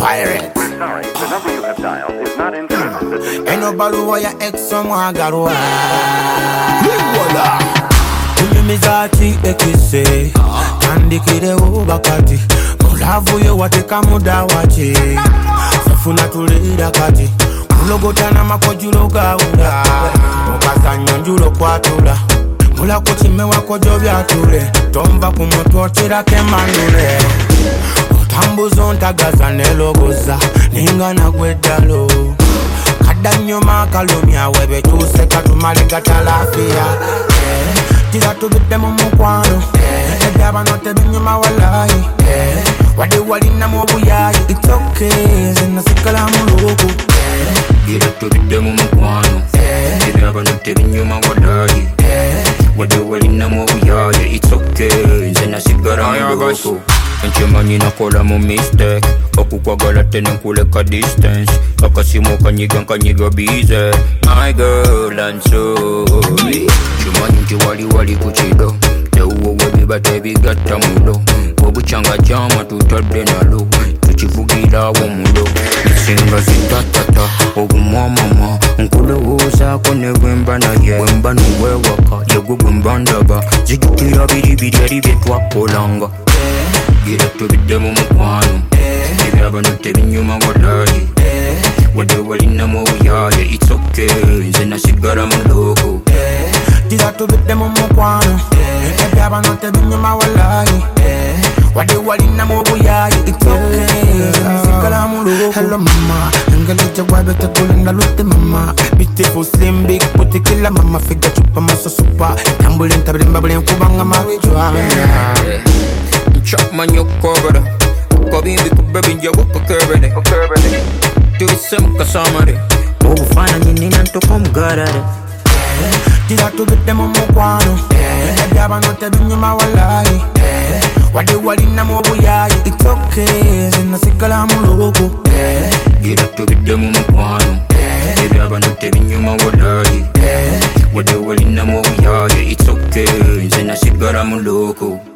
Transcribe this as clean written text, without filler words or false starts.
pirate. We're sorry, the number you have dialed is not in service. Ain't no balu ya ex someone got wa. Mizati ekise kandikire ubakati mulavu yo wateka muda wache safuna tulira kati mulogotana makojulo gaula mukazanyo njulo kwatula mula kuchime wakojo byatule tomba kumutotera kemanule otambuzo ntagaza nelogoza ningana gwedalo kadanyoma kalumya webe tuseka tumalinga talafia Tira to bit them on Mukwano. Daba no te binyuma walai. Wade wali na mobuyai. It's okay, zena sikala muloko. Tira to bit them on Mukwano. Daba no te binyuma walai. Wade wali na mobuyai. It's okay, zena sikala muloko. Enchimani na kola mo mistake. Okukwagala tene kuleka distance. Akasimo kanyiga bize. My girl and soul. Chimani wali kuchido. Teuwo webiba tebigata mulo. Obuchanga chama tutadde nalo. Tuchivugira womulo. Nisinga zitatata. Obumwamama. Nkulowooza kone bwemba naye. Bwemba nuwewaka. Yegwe bwemba ndaba. Zijukira biribiri eri byetwakolanga. Gira tubidde mu mukwano. Ebiraba notebinyuma walayi. Wadde walina mu buyaye. It's okay, nze nasigala mu loko. Tira tubidde mu mukwano. Ebiraba notebinyuma walayi. Wadde walina mu buyaye. It's okay, nasigala mu loko. Hello mama, ngaleja wabe tekulinda lute mama. Beautiful slim big booty killer mama. Figa chupa maso super. Tambulin tabulin babulin kubanga mawijwa. Chop man yo cover. Kobi biku baby ya wako curve. Tu isem kasamare. Obu fana nini nanto kumgarare. Tira tubidde mu mukwano. Ebyaba notebinyuma walayi. Wade walina mu buyayi. It's okay, zena sikala muloko. Gira tubidde mu mukwano. Ebyaba notebinyuma walayi. Wade walina mu buyayi. It's okay, zena sigala muloko.